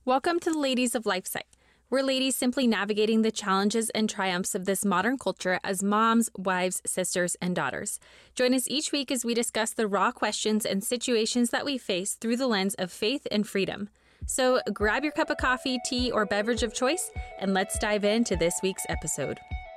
Welcome to the Ladies of LifeSite. We're ladies simply navigating the challenges and triumphs of this modern culture as moms, wives, sisters, and daughters. Join us each week as we discuss the raw questions and situations that we face through the lens of faith and freedom. So grab your cup of coffee, tea, or beverage of choice, and let's dive into this week's episode.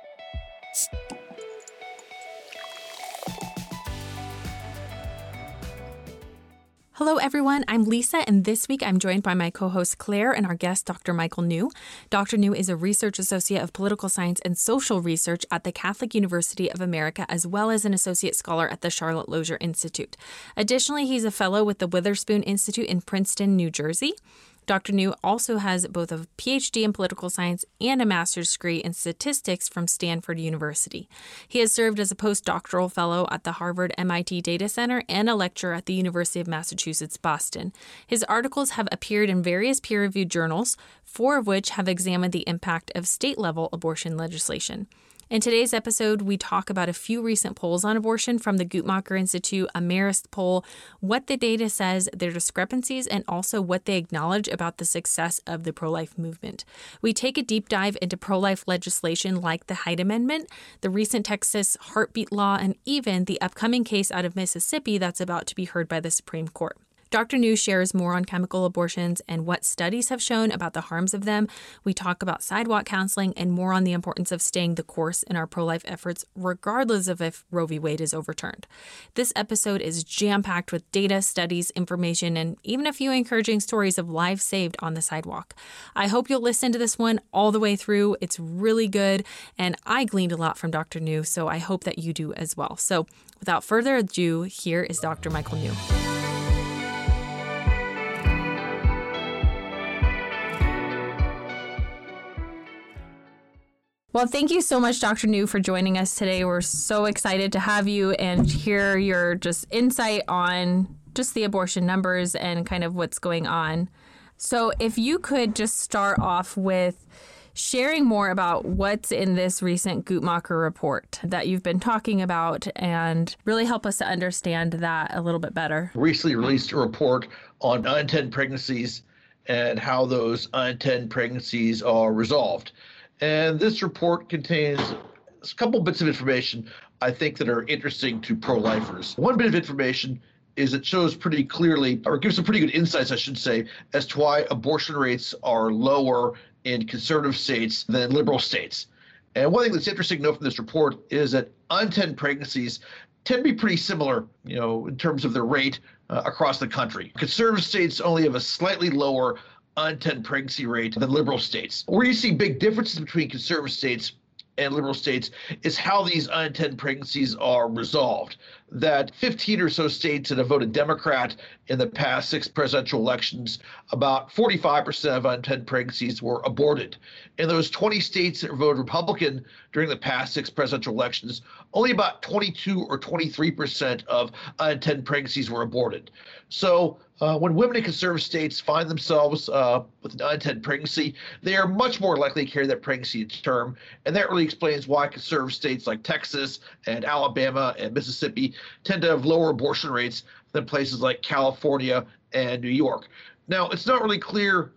Hello, everyone. I'm Lisa, and this week I'm joined by my co-host Claire and our guest, Dr. Michael New. Dr. New is a research associate of political science and social research at the Catholic University of America, as well as an associate scholar at the Charlotte Lozier Institute. Additionally, he's a fellow with the Witherspoon Institute in Princeton, New Jersey. Dr. New also has both a PhD in political science and a master's degree in statistics from Stanford University. He has served as a postdoctoral fellow at the Harvard MIT Data Center and a lecturer at the University of Massachusetts, Boston. His articles have appeared in various peer-reviewed journals, 4 of which have examined the impact of state-level abortion legislation. In today's episode, we talk about a few recent polls on abortion from the Guttmacher Institute, a Marist poll, what the data says, their discrepancies, and also what they acknowledge about the success of the pro-life movement. We take a deep dive into pro-life legislation like the Hyde Amendment, the recent Texas heartbeat law, and even the upcoming case out of Mississippi that's about to be heard by the Supreme Court. Dr. New shares more on chemical abortions and what studies have shown about the harms of them. We talk about sidewalk counseling and more on the importance of staying the course in our pro-life efforts, regardless of if Roe v. Wade is overturned. This episode is jam-packed with data, studies, information, and even a few encouraging stories of lives saved on the sidewalk. I hope you'll listen to this one all the way through. It's really good, and I gleaned a lot from Dr. New, so I hope that you do as well. So without further ado, here is Dr. Michael New. Well, thank you so much, Dr. New, for joining us today. We're so excited to have you and hear your just insight on just the abortion numbers and kind of what's going on. So if you could just start off with sharing more about what's in this recent Guttmacher report that you've been talking about and really help us to understand that a little bit better. Recently released a report on unintended pregnancies and how those unintended pregnancies are resolved. And this report contains a couple bits of information I think that are interesting to pro-lifers. One bit of information is it shows pretty clearly, or gives some pretty good insights, I should say, as to why abortion rates are lower in conservative states than liberal states. And one thing that's interesting to know from this report is that unintended pregnancies tend to be pretty similar, in terms of their rate across the country. Conservative states only have a slightly lower unintended pregnancy rate than liberal states. Where you see big differences between conservative states and liberal states is how these unintended pregnancies are resolved. That 15 or so states that have voted Democrat in the past 6 presidential elections, about 45% of unintended pregnancies were aborted. In those 20 states that voted Republican during the past 6 presidential elections, only about 22 or 23% of unintended pregnancies were aborted. So when women in conservative states find themselves with an unintended pregnancy, they are much more likely to carry that pregnancy to term. And that really explains why conservative states like Texas and Alabama and Mississippi tend to have lower abortion rates than places like California and New York. Now, it's not really clear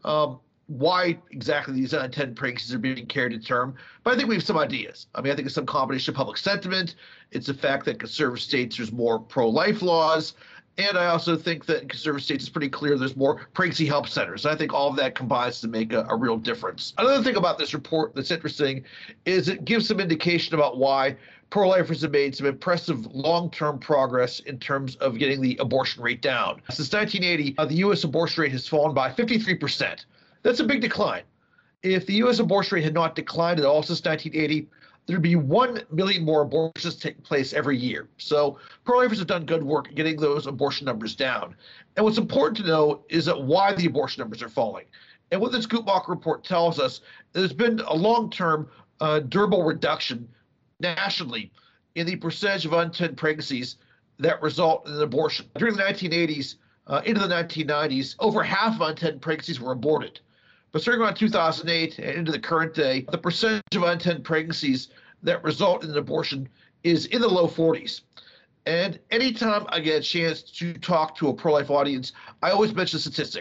why exactly these unintended pregnancies are being carried to term, but I think we have some ideas. I think it's some combination of public sentiment. It's the fact that conservative states, there's more pro-life laws. And I also think that in conservative states, it's pretty clear there's more pregnancy help centers. I think all of that combines to make a real difference. Another thing about this report that's interesting is it gives some indication about why pro-lifers have made some impressive long-term progress in terms of getting the abortion rate down. Since 1980, the U.S. abortion rate has fallen by 53%. That's a big decline. If the U.S. abortion rate had not declined at all since 1980, there'd be 1 million more abortions taking place every year. So pro-lifers have done good work getting those abortion numbers down. And what's important to know is that why the abortion numbers are falling. And what this Guttmacher report tells us, there's been a long-term durable reduction nationally in the percentage of unintended pregnancies that result in an abortion. During the 1980s into the 1990s, over half of unintended pregnancies were aborted. But starting around 2008 and into the current day, the percentage of unintended pregnancies that result in an abortion is in the low 40s. And anytime I get a chance to talk to a pro-life audience, I always mention a statistic.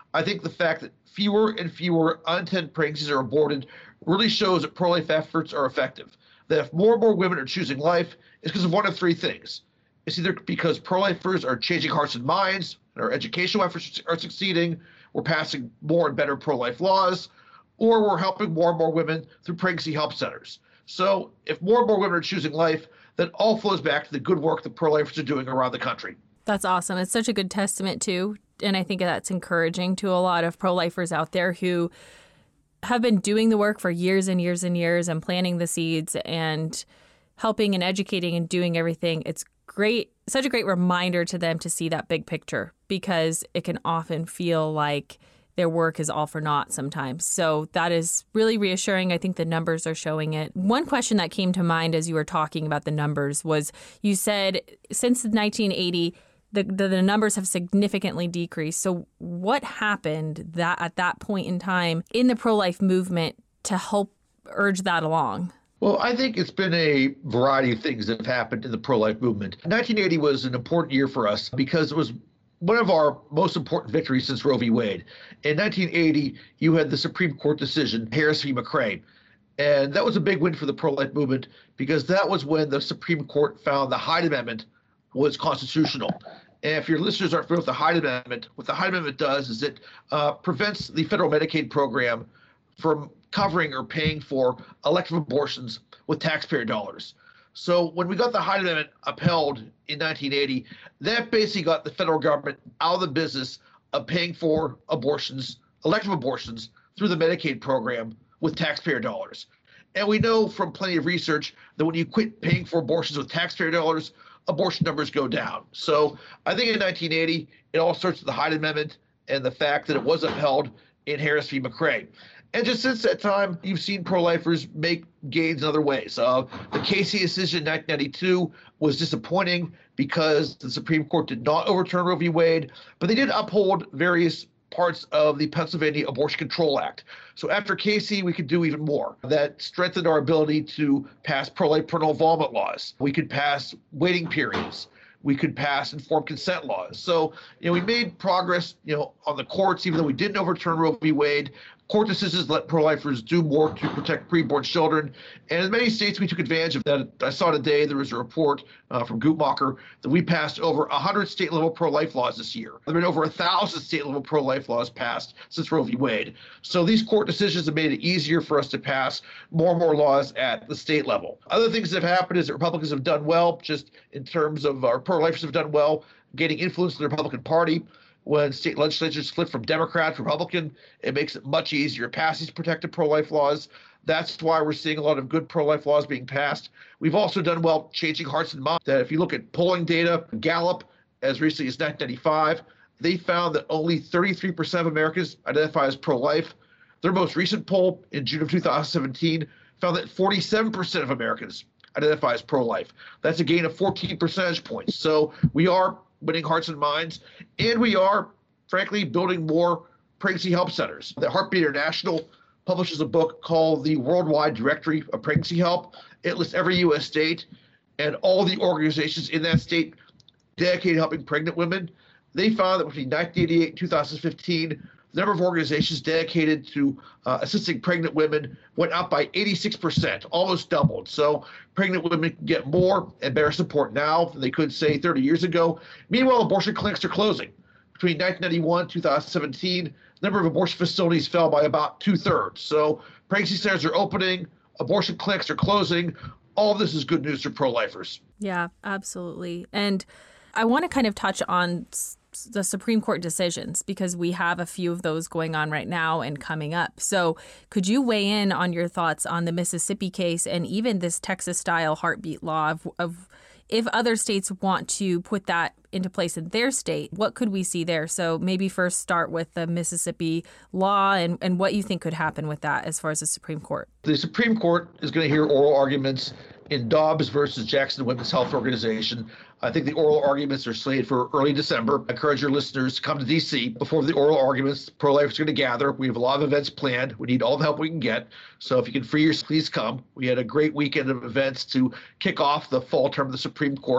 I think the fact that fewer and fewer unintended pregnancies are aborted really shows that pro-life efforts are effective. That if more and more women are choosing life, it's because of one of three things. It's either because pro-lifers are changing hearts and minds, and our educational efforts are succeeding, we're passing more and better pro-life laws, or we're helping more and more women through pregnancy help centers. So if more and more women are choosing life, that all flows back to the good work that pro-lifers are doing around the country. That's awesome. It's such a good testament too. And I think that's encouraging to a lot of pro-lifers out there who have been doing the work for years and years and years and planting the seeds and helping and educating and doing everything. It's great, such a great reminder to them to see that big picture, because it can often feel like their work is all for naught sometimes. So that is really reassuring. I think the numbers are showing it. One question that came to mind as you were talking about the numbers was, you said since 1980, the numbers have significantly decreased. So what happened that at that point in time in the pro-life movement to help urge that along? Well, I think it's been a variety of things that have happened in the pro-life movement. 1980 was an important year for us because it was one of our most important victories since Roe v. Wade. In 1980, you had the Supreme Court decision, Harris v. McCray. And that was a big win for the pro-life movement because that was when the Supreme Court found the Hyde Amendment was constitutional. And if your listeners aren't familiar with the Hyde Amendment, what the Hyde Amendment does is it prevents the federal Medicaid program from covering or paying for elective abortions with taxpayer dollars. So when we got the Hyde Amendment upheld in 1980, that basically got the federal government out of the business of paying for abortions, elective abortions, through the Medicaid program with taxpayer dollars. And we know from plenty of research that when you quit paying for abortions with taxpayer dollars, abortion numbers go down. So I think in 1980, it all starts with the Hyde Amendment and the fact that it was upheld in Harris v. McCray. And just since that time, you've seen pro-lifers make gains in other ways. The Casey decision in 1992 was disappointing because the Supreme Court did not overturn Roe v. Wade, but they did uphold various parts of the Pennsylvania Abortion Control Act. So after Casey, we could do even more. That strengthened our ability to pass pro-life parental involvement laws. We could pass waiting periods. We could pass informed consent laws. So, we made progress, on the courts, even though we didn't overturn Roe v. Wade. Court decisions let pro-lifers do more to protect preborn children. And in many states, we took advantage of that. I saw today there was a report from Guttmacher that we passed over 100 state-level pro-life laws this year. There have been over 1,000 state-level pro-life laws passed since Roe v. Wade. So these court decisions have made it easier for us to pass more and more laws at the state level. Other things that have happened is that Republicans have done well, just in terms of our pro-lifers have done well, gaining influence in the Republican Party. When state legislatures flip from Democrat to Republican, it makes it much easier to pass these protective pro-life laws. That's why we're seeing a lot of good pro-life laws being passed. We've also done well changing hearts and minds. That if you look at polling data, Gallup, as recently as 1995, they found that only 33% of Americans identify as pro-life. Their most recent poll in June of 2017 found that 47% of Americans identify as pro-life. That's a gain of 14 percentage points. So we are winning hearts and minds, and we are, frankly, building more pregnancy help centers. The Heartbeat International publishes a book called The Worldwide Directory of Pregnancy Help. It lists every U.S. state and all the organizations in that state dedicated to helping pregnant women. They found that between 1988 and 2015, the number of organizations dedicated to assisting pregnant women went up by 86%, almost doubled. So pregnant women can get more and better support now than they could, say, 30 years ago. Meanwhile, abortion clinics are closing. Between 1991 and 2017, the number of abortion facilities fell by about 2/3. So pregnancy centers are opening, abortion clinics are closing. All of this is good news for pro-lifers. Yeah, absolutely. And I want to kind of touch on the Supreme Court decisions because we have a few of those going on right now and coming up. So could you weigh in on your thoughts on the Mississippi case and even this Texas-style heartbeat law of if other states want to put that into place in their state, what could we see there? So maybe first start with the Mississippi law and what you think could happen with that as far as the Supreme Court. The Supreme Court is going to hear oral arguments in Dobbs versus Jackson Women's Health Organization. I think the oral arguments are slated for early December. I encourage your listeners to come to D.C. before the oral arguments. Pro-life is going to gather. We have a lot of events planned. We need all the help we can get. So if you can free yourself, please come. We had a great weekend of events to kick off the fall term of the Supreme Court.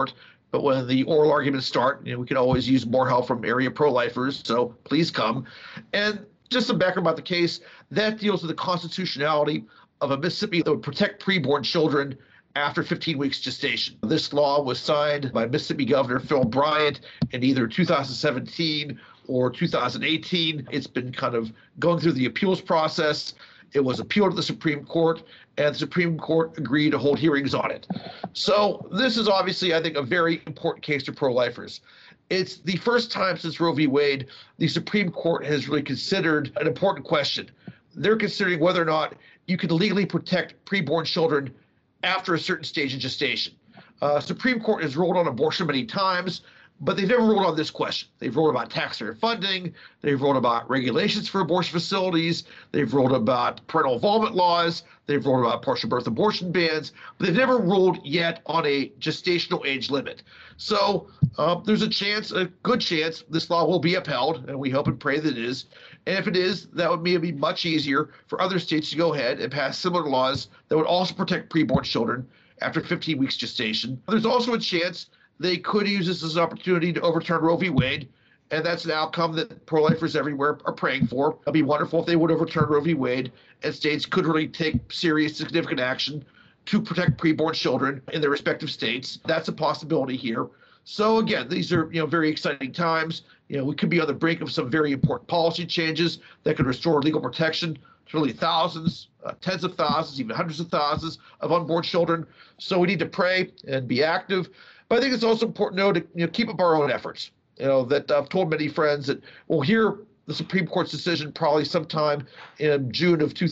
But when the oral arguments start, we can always use more help from area pro-lifers, so please come. And just some background about the case, that deals with the constitutionality of a Mississippi that would protect preborn children after 15 weeks gestation. This law was signed by Mississippi Governor Phil Bryant in either 2017 or 2018. It's been kind of going through the appeals process. It was appealed to the Supreme Court, and the Supreme Court agreed to hold hearings on it. So this is obviously, I think, a very important case to pro-lifers. It's the first time since Roe v. Wade the Supreme Court has really considered an important question. They're considering whether or not you can legally protect preborn children after a certain stage of gestation. Supreme Court has ruled on abortion many times, but they've never ruled on this question. They've ruled about taxpayer funding. They've ruled about regulations for abortion facilities. They've ruled about parental involvement laws. They've ruled about partial birth abortion bans, but they've never ruled yet on a gestational age limit. So there's a good chance, this law will be upheld, and we hope and pray that it is. And if it is, that would be much easier for other states to go ahead and pass similar laws that would also protect preborn children after 15 weeks gestation. There's also a chance they could use this as an opportunity to overturn Roe v. Wade, and that's an outcome that pro-lifers everywhere are praying for. It'd be wonderful if they would overturn Roe v. Wade, and states could really take serious, significant action to protect preborn children in their respective states. That's a possibility here. So again, these are very exciting times. We could be on the brink of some very important policy changes that could restore legal protection to really thousands, tens of thousands, even hundreds of thousands of unborn children. So we need to pray and be active. But I think it's also important to know to keep up our own efforts. That I've told many friends that we'll hear the Supreme Court's decision probably sometime in June of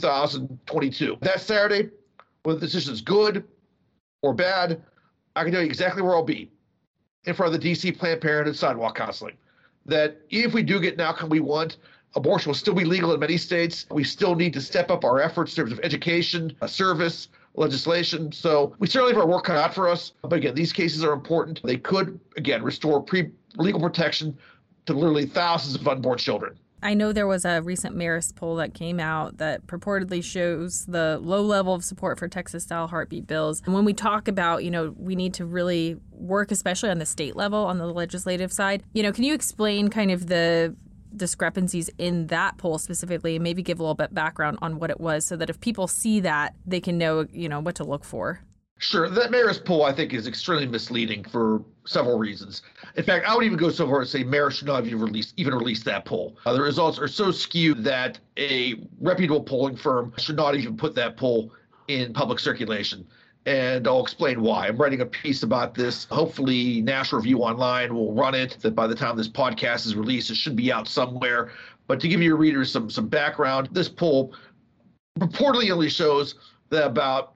2022. That Saturday, whether the decision is good or bad, I can tell you exactly where I'll be, in front of the D.C. Planned Parenthood sidewalk counseling. That if we do get an outcome we want, abortion will still be legal in many states. We still need to step up our efforts in terms of education, service, legislation. So we certainly have our work cut out for us. But again, these cases are important. They could, again, restore legal protection to literally thousands of unborn children. I know there was a recent Marist poll that came out that purportedly shows the low level of support for Texas-style heartbeat bills. And when we talk about, we need to really work, especially on the state level, on the legislative side, can you explain kind of the discrepancies in that poll specifically, and maybe give a little bit background on what it was so that if people see that, they can know, what to look for? Sure. That Marist poll, I think, is extremely misleading for several reasons. In fact, I would even go so far as to say Marist should not have even released that poll. The results are so skewed that a reputable polling firm should not even put that poll in public circulation. And I'll explain why. I'm writing a piece about this. Hopefully, National Review Online will run it. That by the time this podcast is released, it should be out somewhere. But to give your readers some background, this poll purportedly only shows that about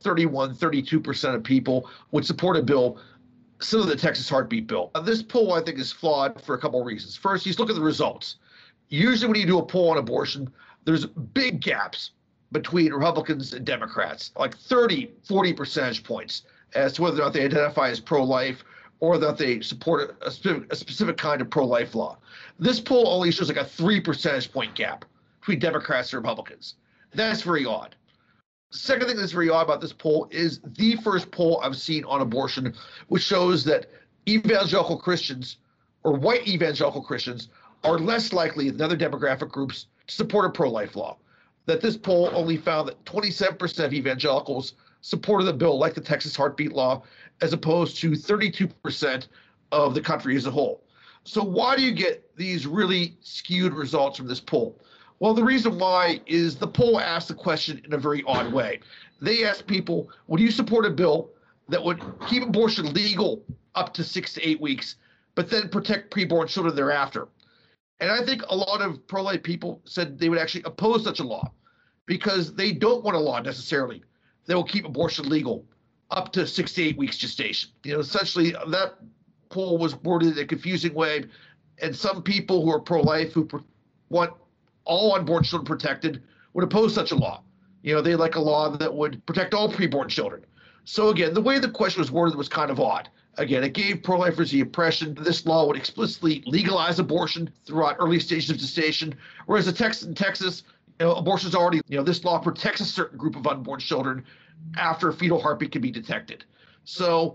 32% of people would support a bill similar to the Texas heartbeat bill. This poll, I think, is flawed for a couple of reasons. First, you just look at the results. Usually when you do a poll on abortion, there's big gaps between Republicans and Democrats, like 30, 40 percentage points as to whether or not they identify as pro-life or that they support a specific kind of pro-life law. This poll only shows like a 3 percentage point gap between Democrats and Republicans. That's very odd. Second thing that's very odd about this poll is the first poll I've seen on abortion, which shows that evangelical Christians or white evangelical Christians are less likely than other demographic groups to support a pro-life law. That this poll only found that 27% of evangelicals supported the bill like the Texas heartbeat law, as opposed to 32% of the country as a whole. So why do you get these really skewed results from this poll? Well, the reason why is the poll asked the question in a very odd way. They asked people, would you support a bill that would keep abortion legal up to 6 to 8 weeks, but then protect preborn children thereafter? And I think a lot of pro-life people said they would actually oppose such a law because they don't want a law necessarily that will keep abortion legal up to 6 to 8 weeks gestation. Essentially, that poll was worded in a confusing way, and some people who are pro-life who want all unborn children protected would oppose such a law. They like a law that would protect all preborn children. So again, the way the question was worded was kind of odd. Again, it gave pro-lifers the impression that this law would explicitly legalize abortion throughout early stages of gestation, whereas in Texas, abortion is already, this law protects a certain group of unborn children after a fetal heartbeat can be detected. So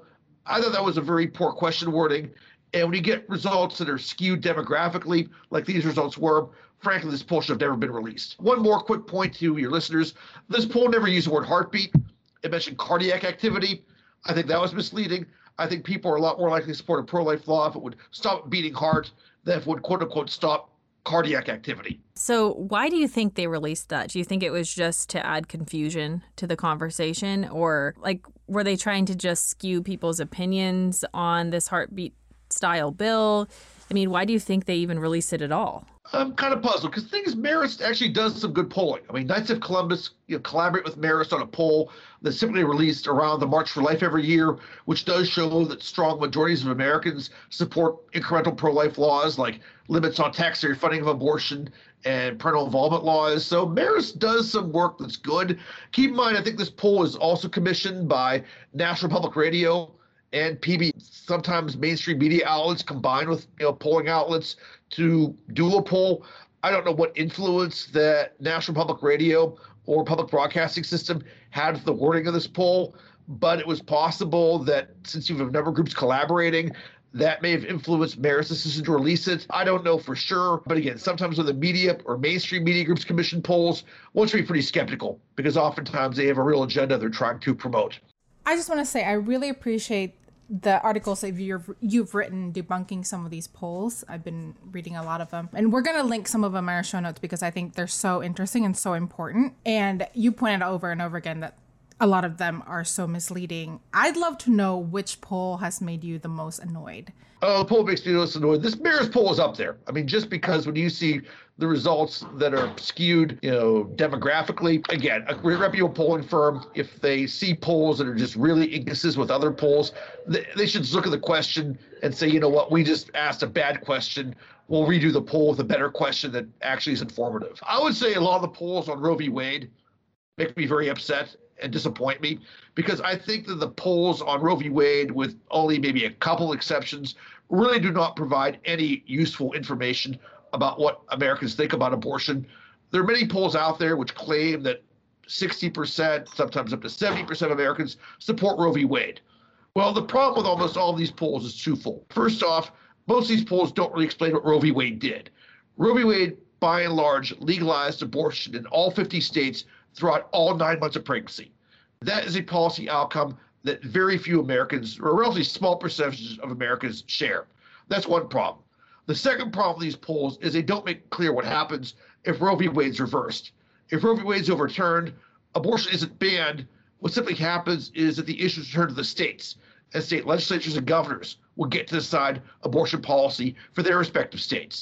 I thought that was a very poor question wording. And when you get results that are skewed demographically, like these results were, frankly, this poll should have never been released. One more quick point to your listeners. This poll never used the word heartbeat. It mentioned cardiac activity. I think that was misleading. I think people are a lot more likely to support a pro-life law if it would stop beating heart than if it would, quote unquote, stop cardiac activity. So why do you think they released that? Do you think it was just to add confusion to the conversation, or like were they trying to just skew people's opinions on this heartbeat style bill? I mean, why do you think they even released it at all? I'm kind of puzzled because the thing is, Marist actually does some good polling. I mean, Knights of Columbus collaborate with Marist on a poll that's simply released around the March for Life every year, which does show that strong majorities of Americans support incremental pro-life laws like limits on taxpayer funding of abortion and parental involvement laws. So Marist does some work that's good. Keep in mind, I think this poll is also commissioned by National Public Radio and PB, sometimes mainstream media outlets combined with polling outlets to do a poll. I don't know what influence that National Public Radio or public broadcasting system had with the wording of this poll, but it was possible that since you have a number of groups collaborating, that may have influenced Marist's decision to release it. I don't know for sure. But again, sometimes when the media or mainstream media groups commission polls, one should be pretty skeptical because oftentimes they have a real agenda they're trying to promote. I just want to say I really appreciate the articles that you've written debunking some of these polls. I've been reading a lot of them. And we're going to link some of them in our show notes because I think they're so interesting and so important. And you pointed out over and over again that a lot of them are so misleading. I'd love to know which poll has made you the most annoyed. Oh, the poll makes me most annoyed. This Marist poll is up there. I mean, just because when you see the results that are skewed, demographically, again, a reputable polling firm, if they see polls that are just really inconsistent with other polls, they should just look at the question and say, you know what, we just asked a bad question. We'll redo the poll with a better question that actually is informative. I would say a lot of the polls on Roe v. Wade make me very upset and disappoint me because I think that the polls on Roe v. Wade, with only maybe a couple exceptions, really do not provide any useful information about what Americans think about abortion. There are many polls out there which claim that 60%, sometimes up to 70% of Americans support Roe v. Wade. Well, the problem with almost all of these polls is twofold. First off, most of these polls don't really explain what Roe v. Wade did. Roe v. Wade, by and large, legalized abortion in all 50 states throughout all 9 months of pregnancy. That is a policy outcome that very few Americans, or a relatively small percentage of Americans, share. That's one problem. The second problem with these polls is they don't make clear what happens if Roe v. Wade's reversed. If Roe v. Wade's overturned, abortion isn't banned. What simply happens is that the issue is returned to the states, and state legislatures and governors will get to decide abortion policy for their respective states.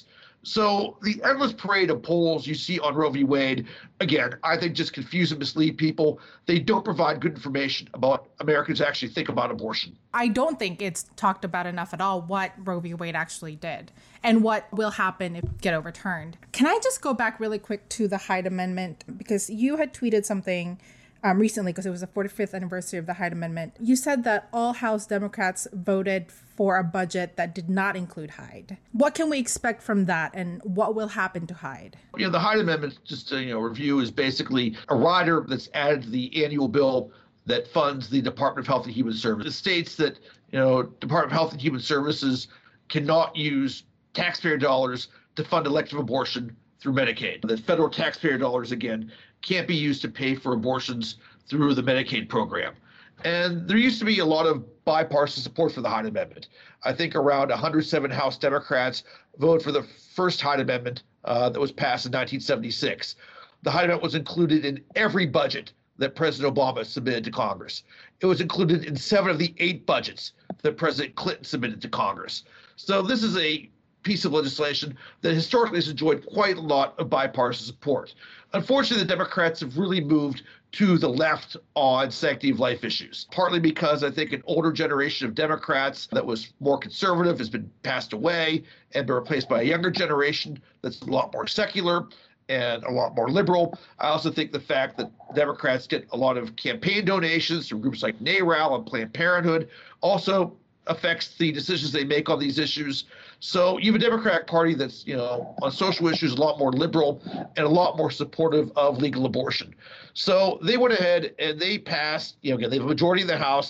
So the endless parade of polls you see on Roe v. Wade, again, I think just confuse and mislead people. They don't provide good information about what Americans actually think about abortion. I don't think it's talked about enough at all what Roe v. Wade actually did and what will happen if it get overturned. Can I just go back really quick to the Hyde Amendment? Because you had tweeted something recently, because it was the 45th anniversary of the Hyde Amendment. You said that all House Democrats voted for a budget that did not include Hyde. What can we expect from that, and what will happen to Hyde? The Hyde Amendment, just to review, is basically a rider that's added to the annual bill that funds the Department of Health and Human Services. It states that Department of Health and Human Services cannot use taxpayer dollars to fund elective abortion through Medicaid. That federal taxpayer dollars, again, can't be used to pay for abortions through the Medicaid program. And there used to be a lot of bipartisan support for the Hyde Amendment. I think around 107 House Democrats voted for the first Hyde Amendment that was passed in 1976. The Hyde Amendment was included in every budget that President Obama submitted to Congress. It was included in 7 of the 8 budgets that President Clinton submitted to Congress. So this is a piece of legislation that historically has enjoyed quite a lot of bipartisan support. Unfortunately, the Democrats have really moved to the left on sanctity of life issues, partly because I think an older generation of Democrats that was more conservative has been passed away and been replaced by a younger generation that's a lot more secular and a lot more liberal. I also think the fact that Democrats get a lot of campaign donations from groups like NARAL and Planned Parenthood also affects the decisions they make on these issues. So you have a Democratic Party that's, on social issues a lot more liberal and a lot more supportive of legal abortion. So they went ahead and they passed, again, they have a majority in the House,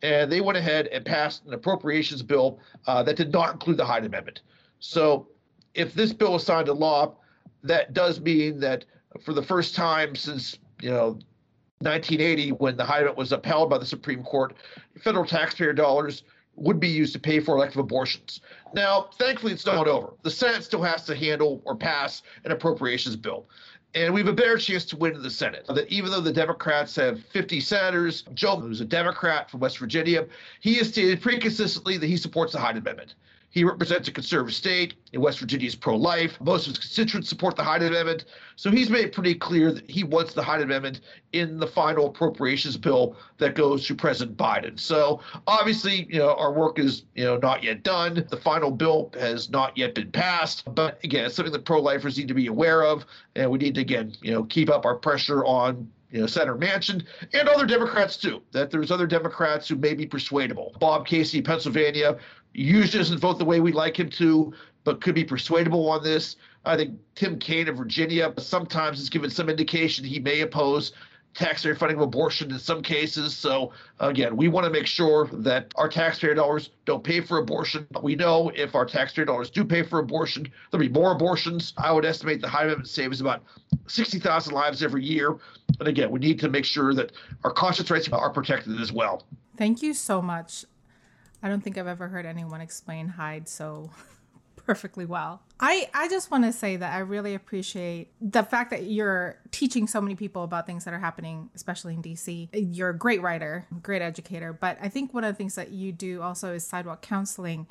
and they went ahead and passed an appropriations bill that did not include the Hyde Amendment. So if this bill is signed into law, that does mean that for the first time since 1980, when the Hyde Amendment was upheld by the Supreme Court, federal taxpayer dollars would be used to pay for elective abortions. Now, thankfully, it's not over. The Senate still has to handle or pass an appropriations bill. And we have a better chance to win in the Senate. That even though the Democrats have 50 senators, Joe, who's a Democrat from West Virginia, he has stated pretty consistently that he supports the Hyde Amendment. He represents a conservative state, and West Virginia is pro-life. Most of his constituents support the Hyde Amendment. So he's made it pretty clear that he wants the Hyde Amendment in the final appropriations bill that goes to President Biden. So obviously, our work is, not yet done. The final bill has not yet been passed. But again, it's something that pro-lifers need to be aware of. And we need to, again, keep up our pressure on Senator Manchin and other Democrats too, that there's other Democrats who may be persuadable. Bob Casey, Pennsylvania, usually doesn't vote the way we'd like him to, but could be persuadable on this. I think Tim Kaine of Virginia sometimes has given some indication he may oppose taxpayer funding of abortion in some cases. So again, we want to make sure that our taxpayer dollars don't pay for abortion. We know if our taxpayer dollars do pay for abortion, there'll be more abortions. I would estimate the Hyde Amendment saves about 60,000 lives every year. And again, we need to make sure that our conscience rights are protected as well. Thank you so much. I don't think I've ever heard anyone explain Hyde so perfectly well. I just want to say that I really appreciate the fact that you're teaching so many people about things that are happening, especially in DC. You're a great writer, great educator, but I think one of the things that you do also is sidewalk counseling.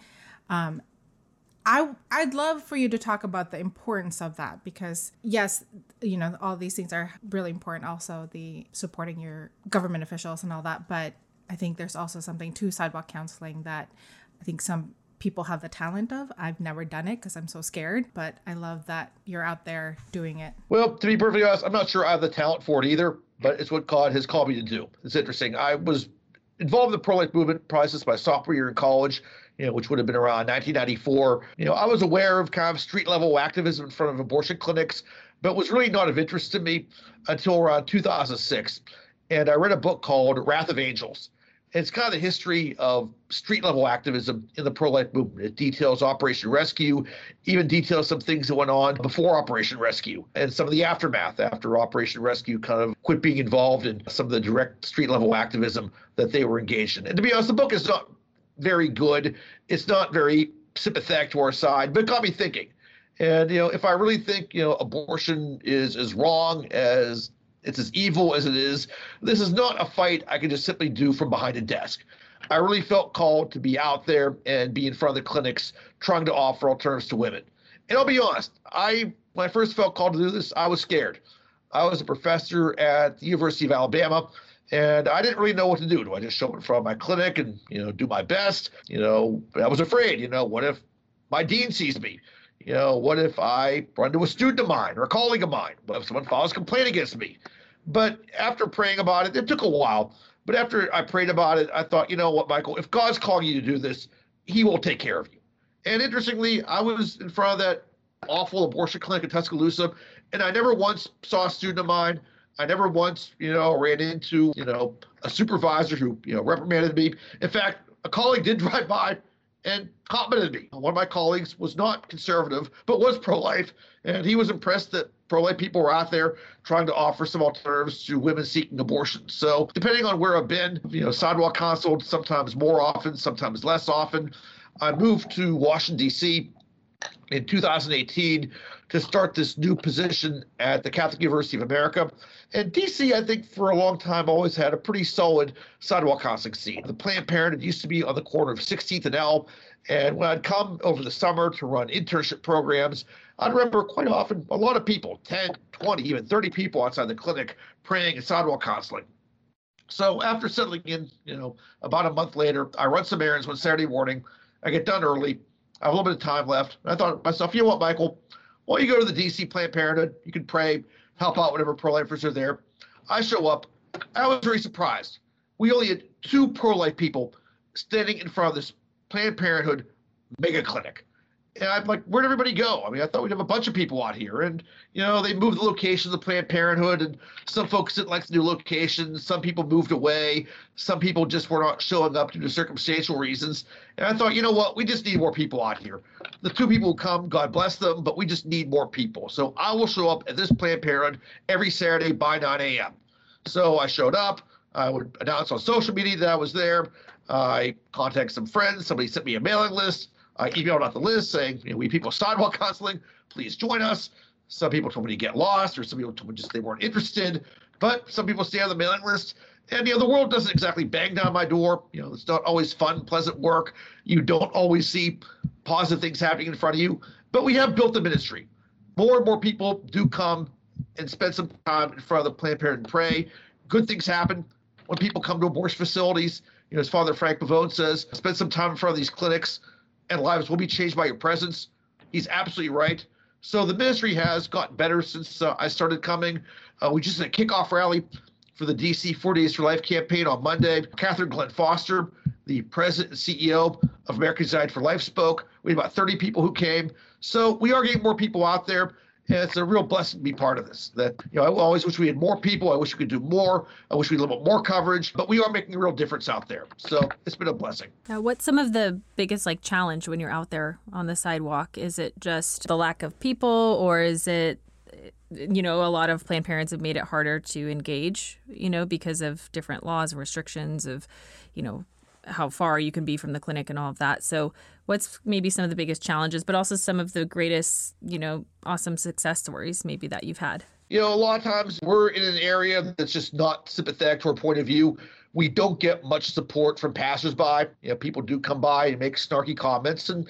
I'd love for you to talk about the importance of that because yes, all these things are really important. Also the supporting your government officials and all that, but I think there's also something to sidewalk counseling that I think some people have the talent of. I've never done it because I'm so scared, but I love that you're out there doing it. Well, to be perfectly honest, I'm not sure I have the talent for it either, but it's what God has called me to do. It's interesting. I was involved in the pro-life movement probably since my sophomore year in college, which would have been around 1994. I was aware of kind of street level activism in front of abortion clinics, but was really not of interest to me until around 2006. And I read a book called Wrath of Angels. It's kind of the history of street-level activism in the pro-life movement. It details Operation Rescue, even details some things that went on before Operation Rescue and some of the aftermath after Operation Rescue kind of quit being involved in some of the direct street-level activism that they were engaged in. And to be honest, the book is not very good. It's not very sympathetic to our side, but it got me thinking. And, if I really think, abortion is as wrong as it's as evil as it is, this is not a fight I can just simply do from behind a desk. I really felt called to be out there and be in front of the clinics trying to offer alternatives to women. And I'll be honest, when I first felt called to do this, I was scared. I was a professor at the University of Alabama, and I didn't really know what to do. Do I just show up in front of my clinic and, do my best? I was afraid, what if my dean sees me? What if I run into a student of mine or a colleague of mine? What if someone files a complaint against me? But after praying about it, it took a while. But after I prayed about it, I thought, you know what, Michael, if God's calling you to do this, he will take care of you. And interestingly, I was in front of that awful abortion clinic in Tuscaloosa, and I never once saw a student of mine. I never once, ran into, a supervisor who, reprimanded me. In fact, a colleague did drive by and complimented me. One of my colleagues was not conservative, but was pro-life, and he was impressed that pro-life people were out there trying to offer some alternatives to women seeking abortion. So depending on where I've been, sidewalk counseled sometimes more often, sometimes less often. I moved to Washington, D.C. in 2018 to start this new position at the Catholic University of America. And D.C., I think, for a long time always had a pretty solid sidewalk counseling scene. The Planned Parenthood used to be on the corner of 16th and L. And when I'd come over the summer to run internship programs, I'd remember quite often a lot of people, 10, 20, even 30 people outside the clinic praying and sidewalk counseling. So after settling in, about a month later, I run some errands one Saturday morning. I get done early. I have a little bit of time left. And I thought to myself, you know what, Michael? Why don't you go to the D.C. Planned Parenthood? You can pray, help out whenever pro-lifers are there. I show up. I was very surprised. We only had 2 pro-life people standing in front of this Planned Parenthood mega clinic. And I'm like, where'd everybody go? I mean, I thought we'd have a bunch of people out here. And, they moved the location of the Planned Parenthood, and some folks didn't like the new location. Some people moved away. Some people just were not showing up due to circumstantial reasons. And I thought, you know what? We just need more people out here. The 2 people who come, God bless them, but we just need more people. So I will show up at this Planned Parenthood every Saturday by 9 a.m. So I showed up. I would announce on social media that I was there. I contacted some friends. Somebody sent me a mailing list. I emailed out the list saying, we people sidewalk counseling, please join us. Some people told me to get lost, or some people told me just they weren't interested. But some people stay on the mailing list. And, the world doesn't exactly bang down my door. It's not always fun, pleasant work. You don't always see positive things happening in front of you. But we have built the ministry. More and more people do come and spend some time in front of the Planned Parenthood and pray. Good things happen when people come to abortion facilities. As Father Frank Pavone says, spend some time in front of these clinics, and lives will be changed by your presence. He's absolutely right. So the ministry has gotten better since I started coming. We just had a kickoff rally for the DC 4 Days for Life campaign on Monday. Catherine Glenn Foster, the president and CEO of Americans United for Life, spoke. We had about 30 people who came. So we are getting more people out there. And it's a real blessing to be part of this. That, I always wish we had more people. I wish we could do more. I wish we had a little bit more coverage. But we are making a real difference out there. So it's been a blessing. Now, what's some of the biggest challenge when you're out there on the sidewalk? Is it just the lack of people, or is it, a lot of Planned Parents have made it harder to engage, because of different laws and restrictions of, how far you can be from the clinic and all of that. So what's maybe some of the biggest challenges, but also some of the greatest, awesome success stories maybe that you've had? A lot of times we're in an area that's just not sympathetic to our point of view. We don't get much support from passersby. People do come by and make snarky comments, and,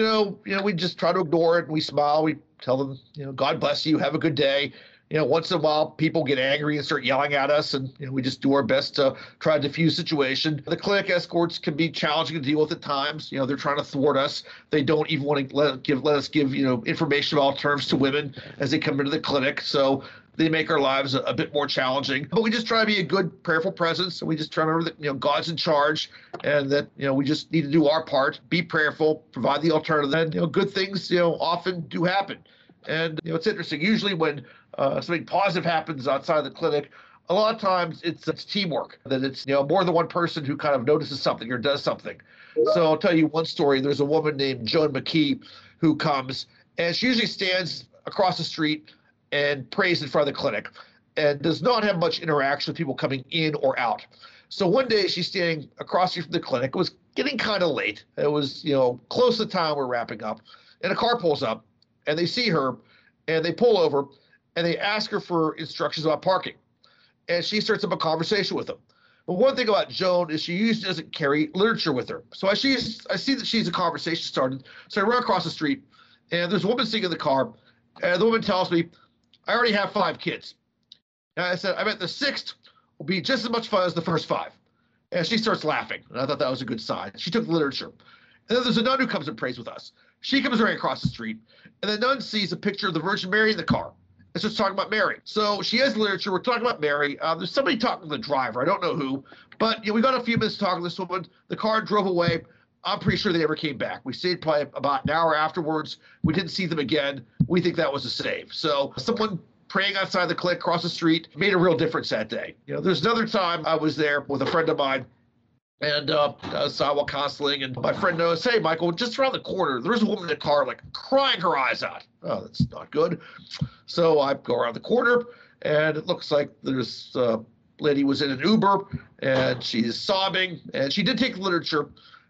we just try to ignore it, and we smile. We tell them, God bless you, have a good day. Once in a while, people get angry and start yelling at us, and we just do our best to try to diffuse the situation. The clinic escorts can be challenging to deal with at times. They're trying to thwart us. They don't even want to let us give information about alternatives to women as they come into the clinic. So they make our lives a bit more challenging. But we just try to be a good, prayerful presence, and we just try to remember that God's in charge, and that we just need to do our part, be prayerful, provide the alternative, and good things often do happen. And it's interesting. Usually when something positive happens outside the clinic, a lot of times it's teamwork, that it's more than one person who kind of notices something or does something. So I'll tell you one story. There's a woman named Joan McKee who comes, and she usually stands across the street and prays in front of the clinic and does not have much interaction with people coming in or out. So one day she's standing across the street from the clinic. It was getting kind of late. It was close to the time we're wrapping up, and a car pulls up, and they see her, and they pull over, and they ask her for instructions about parking. And she starts up a conversation with them. But one thing about Joan is she usually doesn't carry literature with her. So I see that she's a conversation started. So I run across the street, and there's a woman sitting in the car, and the woman tells me, I already have 5 kids. And I said, I bet the 6th will be just as much fun as the first 5. And she starts laughing, and I thought that was a good sign. She took the literature. And then there's a nun who comes and prays with us. She comes right across the street, and the nun sees a picture of the Virgin Mary in the car. And starts talking about Mary. So she has literature. We're talking about Mary. There's somebody talking to the driver. I don't know who. But we got a few minutes talking to this woman. The car drove away. I'm pretty sure they never came back. We stayed probably about an hour afterwards. We didn't see them again. We think that was a save. So someone praying outside the clinic across the street made a real difference that day. There's another time I was there with a friend of mine, and sidewalk counseling, and my friend knows, hey, Michael, just around the corner, there's a woman in the car, crying her eyes out. Oh, that's not good. So I go around the corner, and it looks like there's a lady was in an Uber, and she's sobbing, and she did take literature,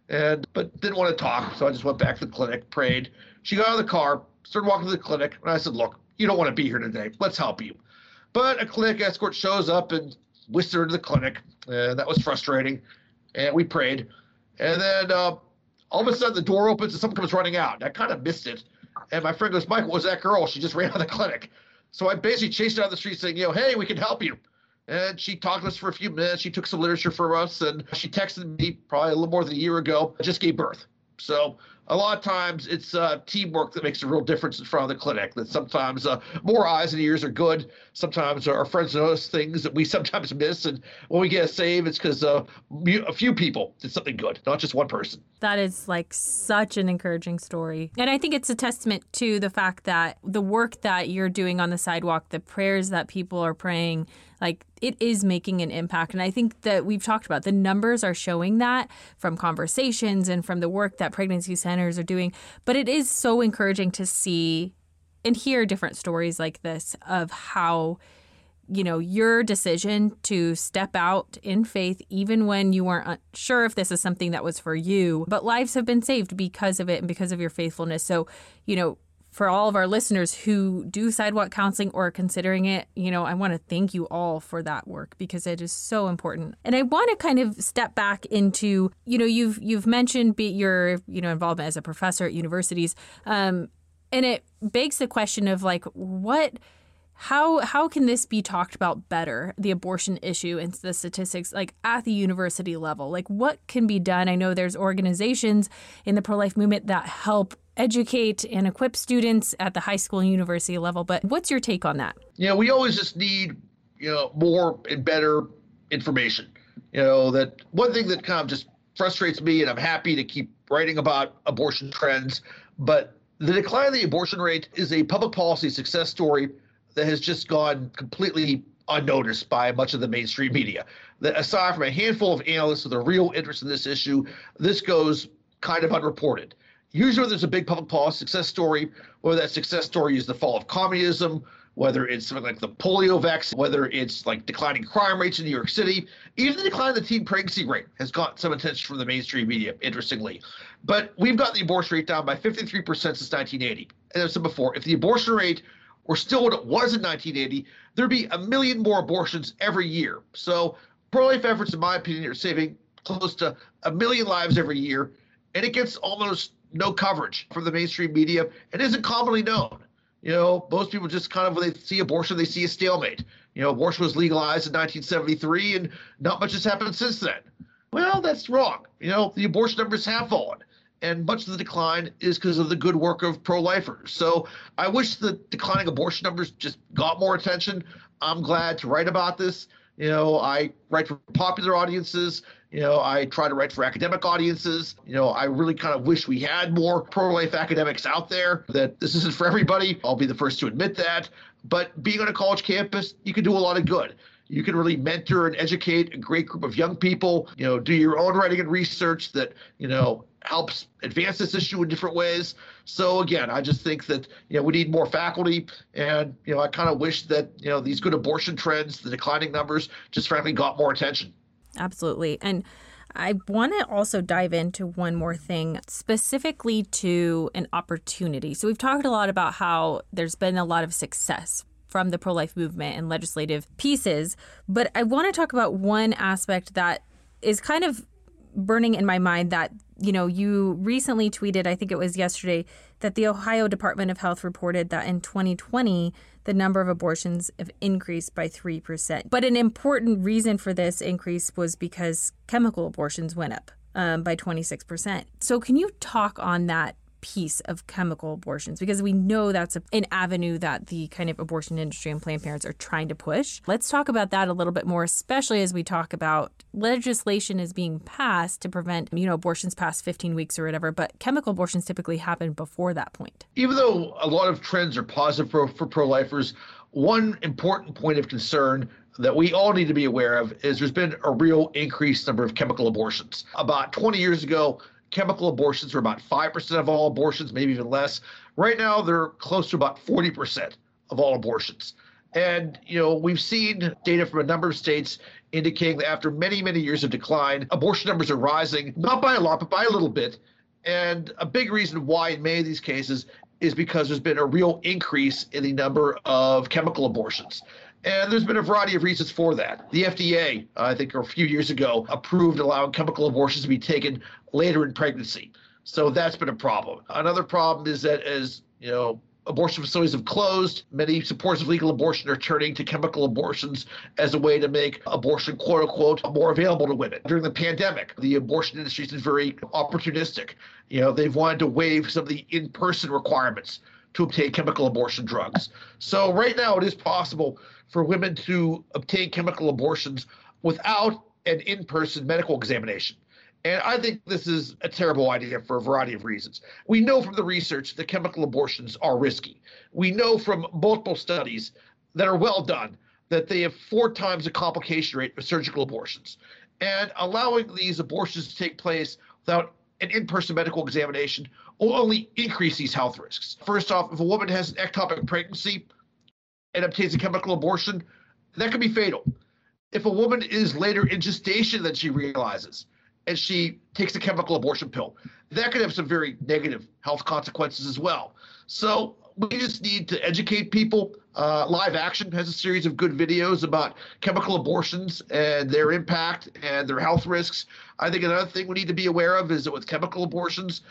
but didn't want to talk, so I just went back to the clinic, prayed. She got out of the car, started walking to the clinic, and I said, look, you don't want to be here today. Let's help you. But a clinic escort shows up and whisks her into the clinic, and that was frustrating. And we prayed. And then all of a sudden the door opens and someone comes running out. And I kind of missed it. And my friend goes, Michael, what was that girl? She just ran out of the clinic. So I basically chased her down the street saying, hey, we can help you. And she talked to us for a few minutes. She took some literature for us. And she texted me probably a little more than a year ago, just gave birth. So A lot of times it's teamwork that makes a real difference in front of the clinic, that sometimes more eyes and ears are good. Sometimes our friends notice things that we sometimes miss. And when we get a save, it's because a few people did something good, not just one person. That is like such an encouraging story. And I think it's a testament to the fact that the work that you're doing on the sidewalk, the prayers that people are praying, like it is making an impact. And I think that we've talked about the numbers are showing that from conversations and from the work that pregnancy centers are doing. But it is so encouraging to see and hear different stories like this of how, you know, your decision to step out in faith, even when you weren't sure if this is something that was for you, but lives have been saved because of it and because of your faithfulness. So, you know, for all of our listeners who do sidewalk counseling or are considering it, you know, I want to thank you all for that work because it is so important. And I want to kind of step back into, you know, you've mentioned your, you know, involvement as a professor at universities. And it begs the question of like, how can this be talked about better, the abortion issue and the statistics, like at the university level? Like what can be done? I know there's organizations in the pro-life movement that help educate and equip students at the high school and university level. But what's your take on that? Yeah, we always just need, you know, more and better information. You know, that one thing that kind of just frustrates me, and I'm happy to keep writing about abortion trends, but the decline of the abortion rate is a public policy success story that has just gone completely unnoticed by much of the mainstream media. That aside from a handful of analysts with a real interest in this issue, this goes kind of unreported. Usually there's a big public policy success story, whether that success story is the fall of communism, whether it's something like the polio vaccine, whether it's like declining crime rates in New York City. Even the decline of the teen pregnancy rate has gotten some attention from the mainstream media, interestingly. But we've got the abortion rate down by 53% since 1980. And as I said before, if the abortion rate were still what it was in 1980, there'd be 1 million more abortions every year. So pro-life efforts, in my opinion, are saving close to 1 million lives every year, and it gets almost no coverage from the mainstream media and isn't commonly known. You know, most people just kind of, when they see abortion, they see a stalemate. You know, abortion was legalized in 1973 and not much has happened since then. Well, that's wrong. You know, the abortion numbers have fallen, and much of the decline is because of the good work of pro-lifers. So I wish the declining abortion numbers just got more attention. I'm glad to write about this. You know, I write for popular audiences. You know, I try to write for academic audiences. You know, I really kind of wish we had more pro-life academics out there, that this isn't for everybody. I'll be the first to admit that. But being on a college campus, you can do a lot of good. You can really mentor and educate a great group of young people, you know, do your own writing and research that, you know, helps advance this issue in different ways. So again, I just think that, you know, we need more faculty, and, you know, I kind of wish that, you know, these good abortion trends, the declining numbers, just frankly got more attention. Absolutely. And I want to also dive into one more thing, specifically to an opportunity. So we've talked a lot about how there's been a lot of success from the pro-life movement and legislative pieces, but I want to talk about one aspect that is kind of burning in my mind that, you know, you recently tweeted, I think it was yesterday, that the Ohio Department of Health reported that in 2020, the number of abortions have increased by 3%. But an important reason for this increase was because chemical abortions went up by 26%. So can you talk on that piece of chemical abortions? Because we know that's an avenue that the kind of abortion industry and Planned Parents are trying to push. Let's talk about that a little bit more, especially as we talk about legislation is being passed to prevent, you know, abortions past 15 weeks or whatever, but chemical abortions typically happen before that point. Even though a lot of trends are positive for pro-lifers, one important point of concern that we all need to be aware of is there's been a real increased number of chemical abortions. About 20 years ago, chemical abortions were about 5% of all abortions, maybe even less. Right now, they're close to about 40% of all abortions. And, you know, we've seen data from a number of states indicating that after many, many years of decline, abortion numbers are rising, not by a lot, but by a little bit. And a big reason why in many of these cases is because there's been a real increase in the number of chemical abortions. And there's been a variety of reasons for that. The FDA, I think a few years ago, approved allowing chemical abortions to be taken later in pregnancy. So that's been a problem. Another problem is that as, you know, abortion facilities have closed. Many supporters of legal abortion are turning to chemical abortions as a way to make abortion, quote unquote, more available to women. During the pandemic, the abortion industry has been very opportunistic. They've wanted to waive some of the in-person requirements to obtain chemical abortion drugs. So right now it is possible for women to obtain chemical abortions without an in-person medical examination. And I think this is a terrible idea for a variety of reasons. We know from the research that chemical abortions are risky. We know from multiple studies that are well done that they have 4 times the complication rate of surgical abortions. And allowing these abortions to take place without an in-person medical examination will only increase these health risks. First off, if a woman has an ectopic pregnancy and obtains a chemical abortion, that can be fatal. If a woman is later in gestation than she realizes, and she takes a chemical abortion pill, that could have some very negative health consequences as well. So we just need to educate people. Live Action has a series of good videos about chemical abortions and their impact and their health risks. I think another thing we need to be aware of is that with chemical abortions,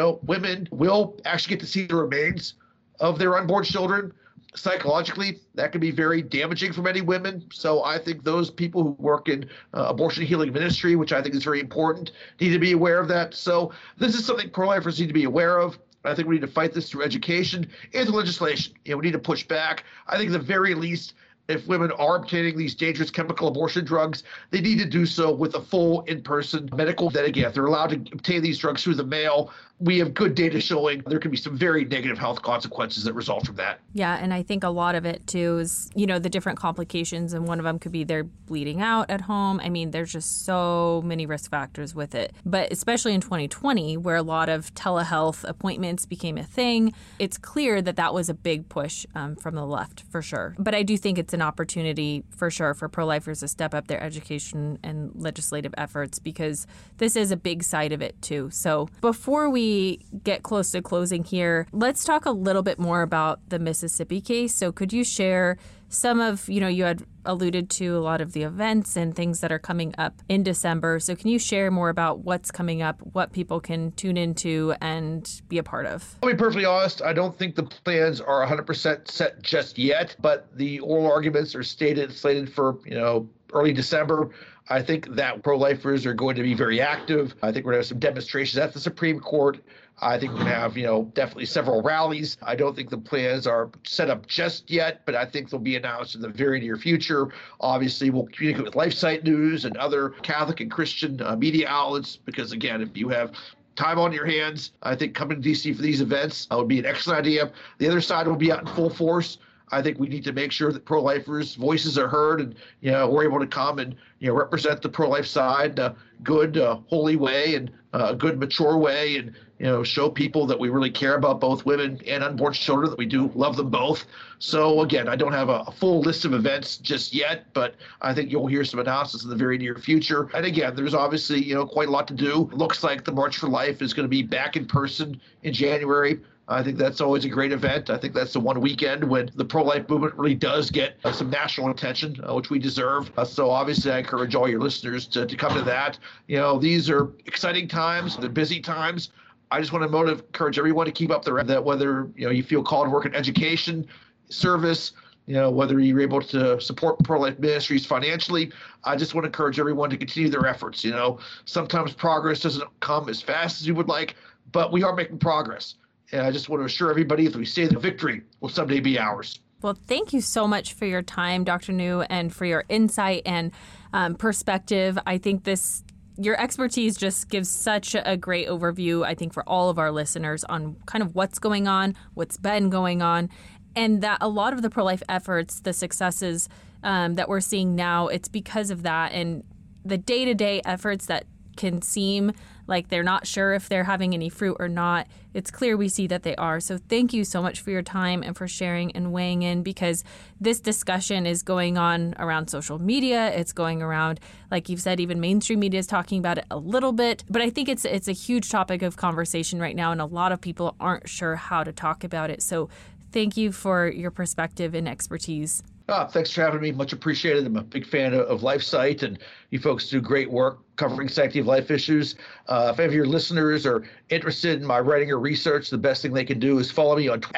women will actually get to see the remains of their unborn children. Psychologically, that can be very damaging for many women. So I think those people who work in abortion healing ministry, which I think is very important, need to be aware of that. So this is something pro-lifers need to be aware of. I think we need to fight this through education and through legislation. We need to push back. I think at the very least, if women are obtaining these dangerous chemical abortion drugs, they need to do so with a full in-person medical. Then again, if they're allowed to obtain these drugs through the mail, we have good data showing there can be some very negative health consequences that result from that. Yeah, and I think a lot of it, too, is, the different complications, and one of them could be they're bleeding out at home. I mean, there's just so many risk factors with it. But especially in 2020, where a lot of telehealth appointments became a thing, it's clear that that was a big push from the left, for sure. But I do think it's an opportunity, for sure, for pro-lifers to step up their education and legislative efforts, because this is a big side of it, too. So before we get close to closing here, let's talk a little bit more about the Mississippi case. So could you share some of, you had alluded to a lot of the events and things that are coming up in December. So can you share more about what's coming up, what people can tune into and be a part of? I'll be perfectly honest, I don't think the plans are 100% set just yet, but the oral arguments are slated for, early December. I think that pro-lifers are going to be very active. I think we're going to have some demonstrations at the Supreme Court. I think we're going to have, definitely several rallies. I don't think the plans are set up just yet, but I think they'll be announced in the very near future. Obviously, we'll communicate with LifeSite News and other Catholic and Christian media outlets, because, again, if you have time on your hands, I think coming to D.C. for these events would be an excellent idea. The other side will be out in full force. I think we need to make sure that pro-lifers' voices are heard, and we're able to come and represent the pro-life side in a good, holy way, and a good, mature way, and show people that we really care about both women and unborn children, that we do love them both. So again, I don't have a full list of events just yet, but I think you'll hear some announcements in the very near future. And again, there's obviously quite a lot to do. It looks like the March for Life is going to be back in person in January. I think that's always a great event. I think that's the one weekend when the pro-life movement really does get some national attention, which we deserve. So obviously, I encourage all your listeners to come to that. These are exciting times. They're busy times. I just want to encourage everyone to keep up that whether you feel called to work in education, service, whether you're able to support pro-life ministries financially. I just want to encourage everyone to continue their efforts. Sometimes progress doesn't come as fast as you would like, but we are making progress. And I just want to assure everybody that we say the victory will someday be ours. Well, thank you so much for your time, Dr. New, and for your insight and perspective. I think your expertise just gives such a great overview, I think, for all of our listeners on kind of what's going on, what's been going on, and that a lot of the pro-life efforts, the successes that we're seeing now, it's because of that, and the day-to-day efforts that can seem like they're not sure if they're having any fruit or not. It's clear we see that they are. So thank you so much for your time and for sharing and weighing in, because this discussion is going on around social media. It's going around, like you've said, even mainstream media is talking about it a little bit. But I think it's a huge topic of conversation right now, and a lot of people aren't sure how to talk about it. So thank you for your perspective and expertise. Thanks for having me. Much appreciated. I'm a big fan of LifeSite, and you folks do great work covering sanctity of life issues. If any of your listeners are interested in my writing or research, the best thing they can do is follow me on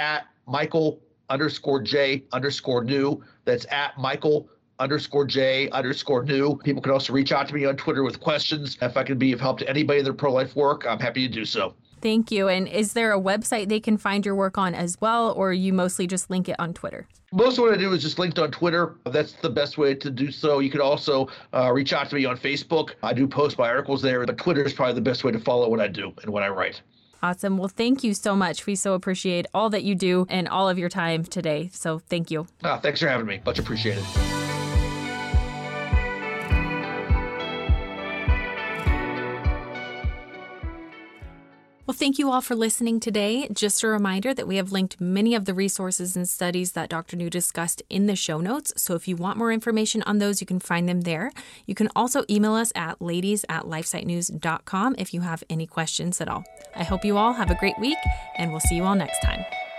Michael_J_new. That's at Michael_J_new. People can also reach out to me on Twitter with questions. If I can be of help to anybody in their pro-life work, I'm happy to do so. Thank you. And is there a website they can find your work on as well, or you mostly just link it on Twitter? Most of what I do is just linked on Twitter. That's the best way to do so. You could also reach out to me on Facebook. I do post my articles there, but Twitter is probably the best way to follow what I do and what I write. Awesome. Well, thank you so much. We so appreciate all that you do and all of your time today. So thank you. Thanks for having me. Much appreciated. Well, thank you all for listening today. Just a reminder that we have linked many of the resources and studies that Dr. New discussed in the show notes. So if you want more information on those, you can find them there. You can also email us at ladies@lifesitenews.com if you have any questions at all. I hope you all have a great week, and we'll see you all next time.